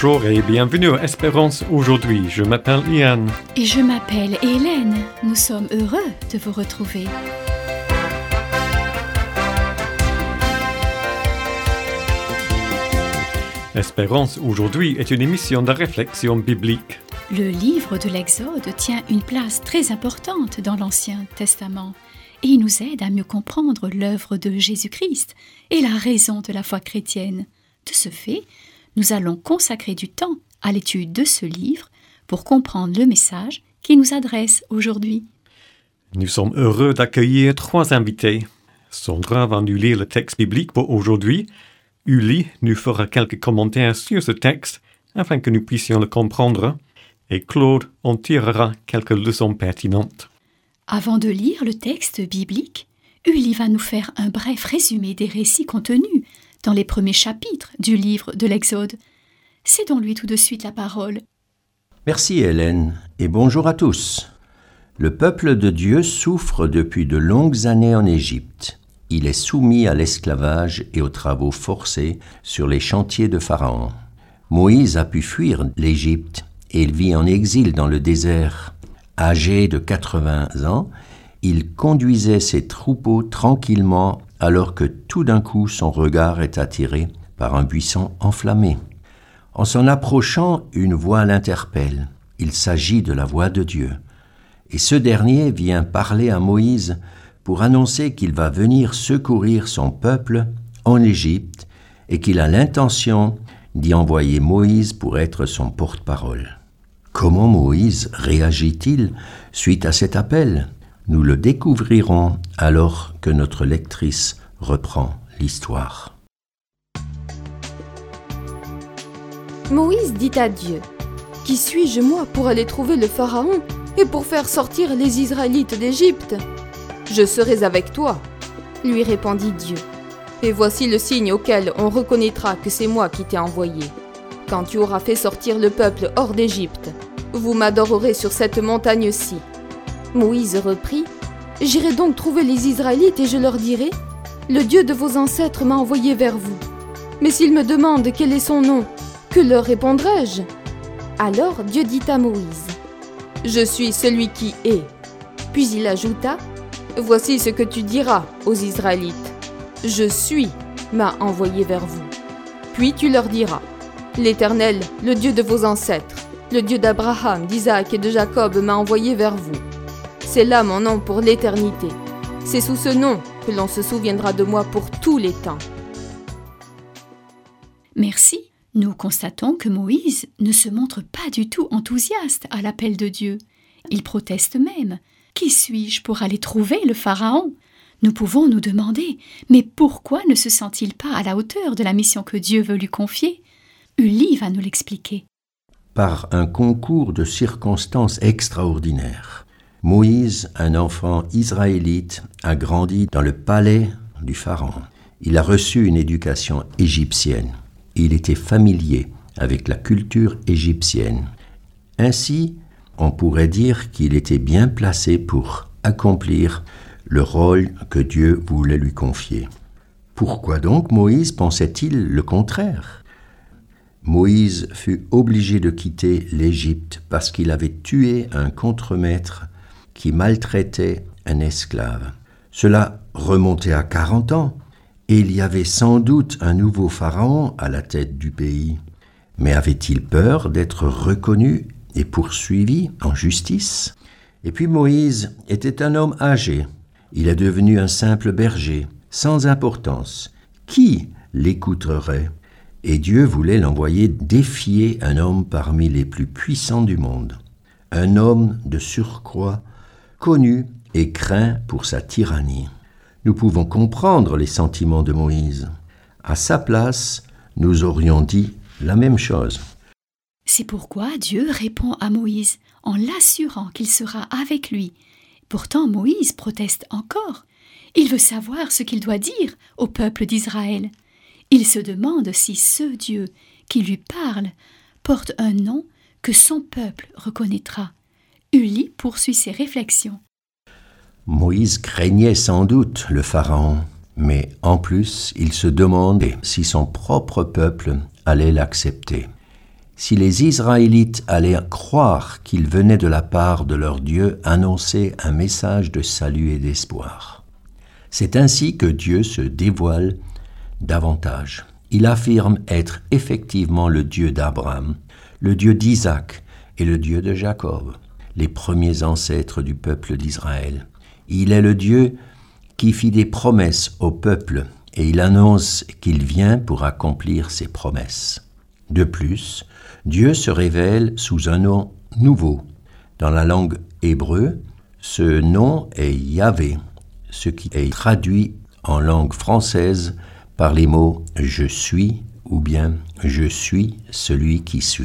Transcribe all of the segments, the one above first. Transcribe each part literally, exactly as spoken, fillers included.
Bonjour et bienvenue à Espérance aujourd'hui. Je m'appelle Ian. Et je m'appelle Hélène. Nous sommes heureux de vous retrouver. Espérance aujourd'hui est une émission de réflexion biblique. Le livre de l'Exode tient une place très importante dans l'Ancien Testament et il nous aide à mieux comprendre l'œuvre de Jésus-Christ et la raison de la foi chrétienne. De ce fait, nous allons consacrer du temps à l'étude de ce livre pour comprendre le message qu'il nous adresse aujourd'hui. Nous sommes heureux d'accueillir trois invités. Sandra va nous lire le texte biblique pour aujourd'hui. Uli nous fera quelques commentaires sur ce texte afin que nous puissions le comprendre. Et Claude en tirera quelques leçons pertinentes. Avant de lire le texte biblique, Uli va nous faire un bref résumé des récits contenus dans les premiers chapitres du livre de l'Exode. Cédons-lui tout de suite la parole. Merci Hélène, et bonjour à tous. Le peuple de Dieu souffre depuis de longues années en Égypte. Il est soumis à l'esclavage et aux travaux forcés sur les chantiers de Pharaon. Moïse a pu fuir l'Égypte et il vit en exil dans le désert. Âgé de quatre-vingts ans, il conduisait ses troupeaux tranquillement alors que tout d'un coup son regard est attiré par un buisson enflammé. En s'en approchant, une voix l'interpelle. Il s'agit de la voix de Dieu. Et ce dernier vient parler à Moïse pour annoncer qu'il va venir secourir son peuple en Égypte et qu'il a l'intention d'y envoyer Moïse pour être son porte-parole. Comment Moïse réagit-il suite à cet appel ? Nous le découvrirons alors que notre lectrice reprend l'histoire. Moïse dit à Dieu : « Qui suis-je moi pour aller trouver le Pharaon et pour faire sortir les Israélites d'Égypte ? Je serai avec toi, lui répondit Dieu. Et voici le signe auquel on reconnaîtra que c'est moi qui t'ai envoyé. Quand tu auras fait sortir le peuple hors d'Égypte, vous m'adorerez sur cette montagne-ci. » Moïse reprit : « J'irai donc trouver les Israélites et je leur dirai : le Dieu de vos ancêtres m'a envoyé vers vous. Mais s'ils me demandent quel est son nom, que leur répondrai-je ? » Alors Dieu dit à Moïse : « Je suis celui qui est. » Puis il ajouta : « Voici ce que tu diras aux Israélites. Je suis m'a envoyé vers vous. Puis tu leur diras : l'Éternel, le Dieu de vos ancêtres, le Dieu d'Abraham, d'Isaac et de Jacob m'a envoyé vers vous. C'est là mon nom pour l'éternité. C'est sous ce nom que l'on se souviendra de moi pour tous les temps. » Merci. Nous constatons que Moïse ne se montre pas du tout enthousiaste à l'appel de Dieu. Il proteste même. « Qui suis-je pour aller trouver le Pharaon ?» Nous pouvons nous demander, mais pourquoi ne se sent-il pas à la hauteur de la mission que Dieu veut lui confier ? Uli va nous l'expliquer. Par un concours de circonstances extraordinaires, Moïse, un enfant israélite, a grandi dans le palais du Pharaon. Il a reçu une éducation égyptienne. Il était familier avec la culture égyptienne. Ainsi, on pourrait dire qu'il était bien placé pour accomplir le rôle que Dieu voulait lui confier. Pourquoi donc Moïse pensait-il le contraire ? Moïse fut obligé de quitter l'Égypte parce qu'il avait tué un contremaître qui maltraitait un esclave. Cela remontait à quarante ans et il y avait sans doute un nouveau pharaon à la tête du pays. Mais avait-il peur d'être reconnu et poursuivi en justice ? Et puis Moïse était un homme âgé. Il est devenu un simple berger, sans importance. Qui l'écouterait ? Et Dieu voulait l'envoyer défier un homme parmi les plus puissants du monde. Un homme de surcroît, connu et craint pour sa tyrannie. Nous pouvons comprendre les sentiments de Moïse. À sa place, nous aurions dit la même chose. C'est pourquoi Dieu répond à Moïse en l'assurant qu'il sera avec lui. Pourtant, Moïse proteste encore. Il veut savoir ce qu'il doit dire au peuple d'Israël. Il se demande si ce Dieu qui lui parle porte un nom que son peuple reconnaîtra. Uli poursuit ses réflexions. Moïse craignait sans doute le Pharaon, mais en plus, il se demandait si son propre peuple allait l'accepter. si les Israélites allaient croire qu'ils venaient de la part de leur Dieu annoncer un message de salut et d'espoir. C'est ainsi que Dieu se dévoile davantage. Il affirme être effectivement le Dieu d'Abraham, le Dieu d'Isaac et le Dieu de Jacob, les premiers ancêtres du peuple d'Israël. Il est le Dieu qui fit des promesses au peuple et il annonce qu'il vient pour accomplir ses promesses. De plus, Dieu se révèle sous un nom nouveau. Dans la langue hébreu, ce nom est Yahvé, ce qui est traduit en langue française par les mots « je suis » ou bien « je suis celui qui suis ».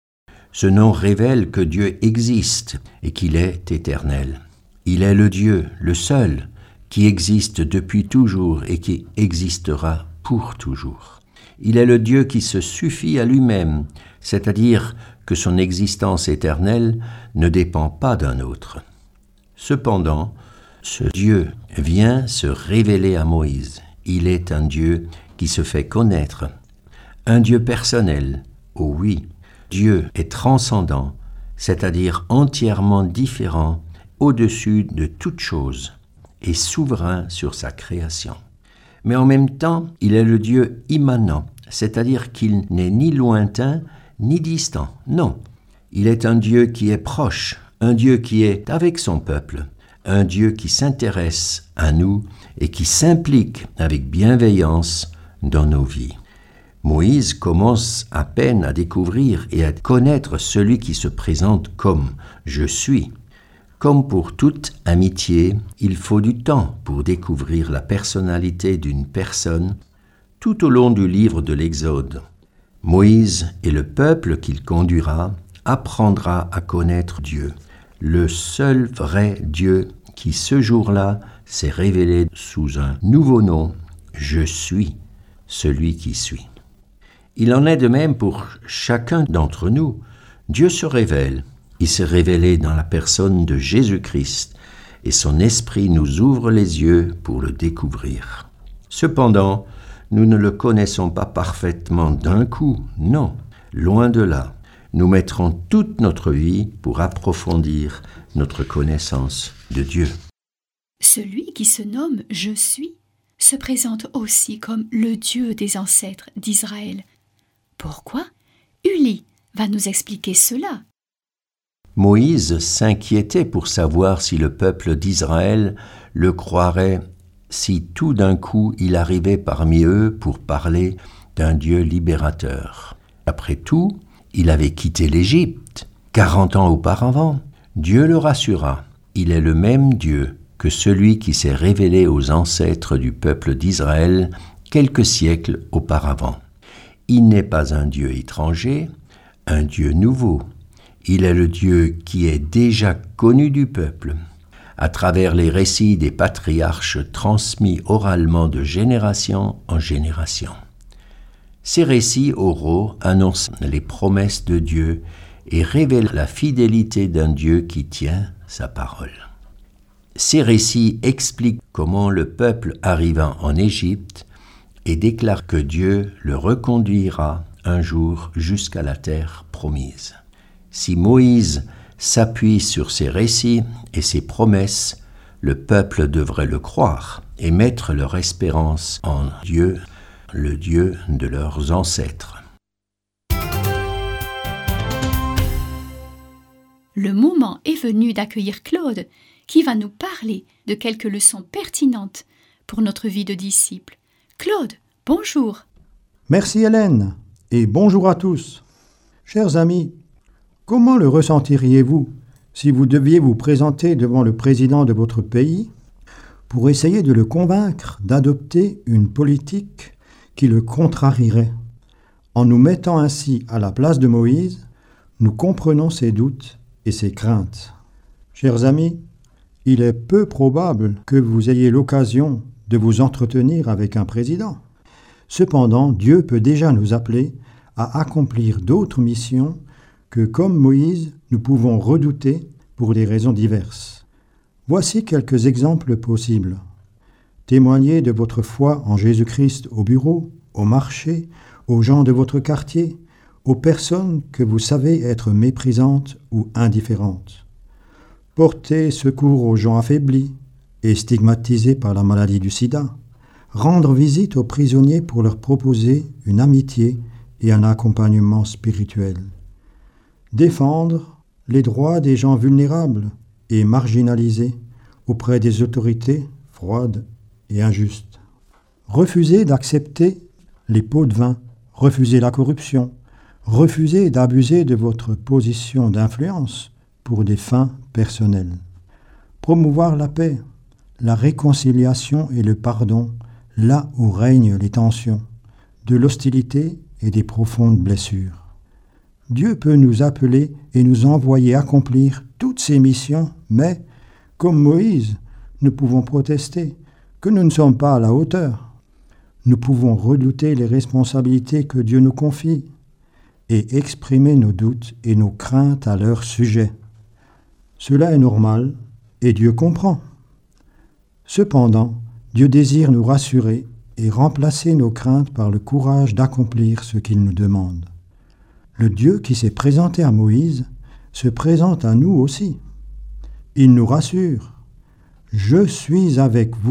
Ce nom révèle que Dieu existe et qu'il est éternel. Il est le Dieu, le seul, qui existe depuis toujours et qui existera pour toujours. Il est le Dieu qui se suffit à lui-même, c'est-à-dire que son existence éternelle ne dépend pas d'un autre. Cependant, ce Dieu vient se révéler à Moïse. Il est un Dieu qui se fait connaître, un Dieu personnel. Oh oui, Dieu est transcendant, c'est-à-dire entièrement différent, au-dessus de toute chose, et souverain sur sa création. Mais en même temps, il est le Dieu immanent, c'est-à-dire qu'il n'est ni lointain ni distant. Non, il est un Dieu qui est proche, un Dieu qui est avec son peuple, un Dieu qui s'intéresse à nous et qui s'implique avec bienveillance dans nos vies. Moïse commence à peine à découvrir et à connaître celui qui se présente comme « je suis ». Comme pour toute amitié, il faut du temps pour découvrir la personnalité d'une personne. Tout au long du livre de l'Exode, Moïse et le peuple qu'il conduira apprendra à connaître Dieu, le seul vrai Dieu qui ce jour-là s'est révélé sous un nouveau nom, « Je suis celui qui suis ». Il en est de même pour chacun d'entre nous. Dieu se révèle. Il s'est révélé dans la personne de Jésus-Christ et son esprit nous ouvre les yeux pour le découvrir. Cependant, nous ne le connaissons pas parfaitement d'un coup, non, loin de là. Nous mettrons toute notre vie pour approfondir notre connaissance de Dieu. Celui qui se nomme « Je suis » se présente aussi comme le Dieu des ancêtres d'Israël. Pourquoi ? Uli va nous expliquer cela. Moïse s'inquiétait pour savoir si le peuple d'Israël le croirait si tout d'un coup il arrivait parmi eux pour parler d'un Dieu libérateur. Après tout, il avait quitté l'Égypte quarante ans auparavant. Dieu le rassura. Il est le même Dieu que celui qui s'est révélé aux ancêtres du peuple d'Israël quelques siècles auparavant. Il n'est pas un Dieu étranger, un Dieu nouveau. Il est le Dieu qui est déjà connu du peuple, à travers les récits des patriarches transmis oralement de génération en génération. Ces récits oraux annoncent les promesses de Dieu et révèlent la fidélité d'un Dieu qui tient sa parole. Ces récits expliquent comment le peuple arriva en Égypte et déclarent que Dieu le reconduira un jour jusqu'à la terre promise. Si Moïse s'appuie sur ces récits et ces promesses, le peuple devrait le croire et mettre leur espérance en Dieu, le Dieu de leurs ancêtres. Le moment est venu d'accueillir Claude, qui va nous parler de quelques leçons pertinentes pour notre vie de disciple. Claude, bonjour. Merci Hélène, et bonjour à tous. Chers amis, comment le ressentiriez-vous si vous deviez vous présenter devant le président de votre pays pour essayer de le convaincre d'adopter une politique qui le contrarierait? En nous mettant ainsi à la place de Moïse, nous comprenons ses doutes et ses craintes. Chers amis, il est peu probable que vous ayez l'occasion de vous entretenir avec un président. Cependant, Dieu peut déjà nous appeler à accomplir d'autres missions que, comme Moïse, nous pouvons redouter pour des raisons diverses. Voici quelques exemples possibles. Témoignez de votre foi en Jésus-Christ au bureau, au marché, aux gens de votre quartier, aux personnes que vous savez être méprisantes ou indifférentes. Porter secours aux gens affaiblis et stigmatisés par la maladie du sida. Rendre visite aux prisonniers pour leur proposer une amitié et un accompagnement spirituel. Défendre les droits des gens vulnérables et marginalisés auprès des autorités froides et injustes. Refuser d'accepter les pots de vin, refuser la corruption, refuser d'abuser de votre position d'influence pour des fins personnelles. Promouvoir la paix, la réconciliation et le pardon là où règnent les tensions, de l'hostilité et des profondes blessures. Dieu peut nous appeler et nous envoyer accomplir toutes ces missions, mais, comme Moïse, nous pouvons protester que nous ne sommes pas à la hauteur. Nous pouvons redouter les responsabilités que Dieu nous confie et exprimer nos doutes et nos craintes à leur sujet. Cela est normal et Dieu comprend. Cependant, Dieu désire nous rassurer et remplacer nos craintes par le courage d'accomplir ce qu'il nous demande. Le Dieu qui s'est présenté à Moïse se présente à nous aussi. Il nous rassure. « Je suis avec vous ».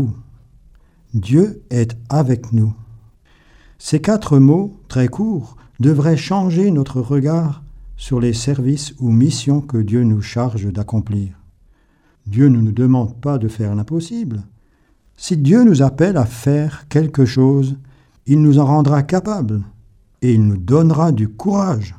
Dieu est avec nous. Ces quatre mots, très courts, devraient changer notre regard sur les services ou missions que Dieu nous charge d'accomplir. Dieu ne nous demande pas de faire l'impossible. Si Dieu nous appelle à faire quelque chose, il nous en rendra capables et il nous donnera du courage.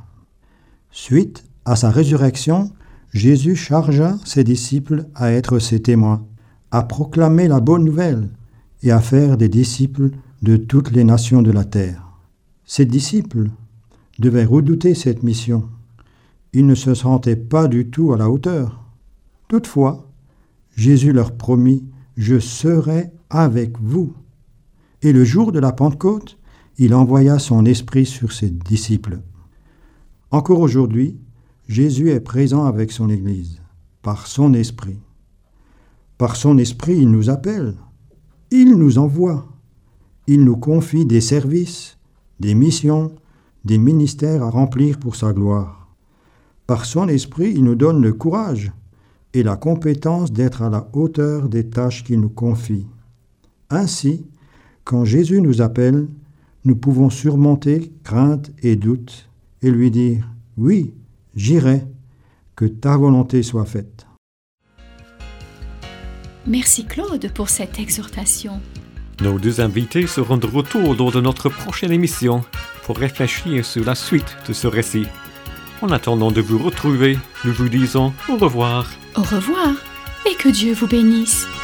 Suite à sa résurrection, Jésus chargea ses disciples à être ses témoins, à proclamer la bonne nouvelle et à faire des disciples de toutes les nations de la terre. Ces disciples devaient redouter cette mission. Ils ne se sentaient pas du tout à la hauteur. Toutefois, Jésus leur promit « Je serai avec vous ». Et le jour de la Pentecôte, il envoya son esprit sur ses disciples. Encore aujourd'hui, Jésus est présent avec son Église, par son esprit. Par son esprit, il nous appelle, il nous envoie, il nous confie des services, des missions, des ministères à remplir pour sa gloire. Par son esprit, il nous donne le courage et la compétence d'être à la hauteur des tâches qu'il nous confie. Ainsi, quand Jésus nous appelle, nous pouvons surmonter crainte et doute et lui dire « Oui, j'irai, que ta volonté soit faite. » Merci Claude pour cette exhortation. Nos deux invités seront de retour lors de notre prochaine émission pour réfléchir sur la suite de ce récit. En attendant de vous retrouver, nous vous disons au revoir. Au revoir et que Dieu vous bénisse.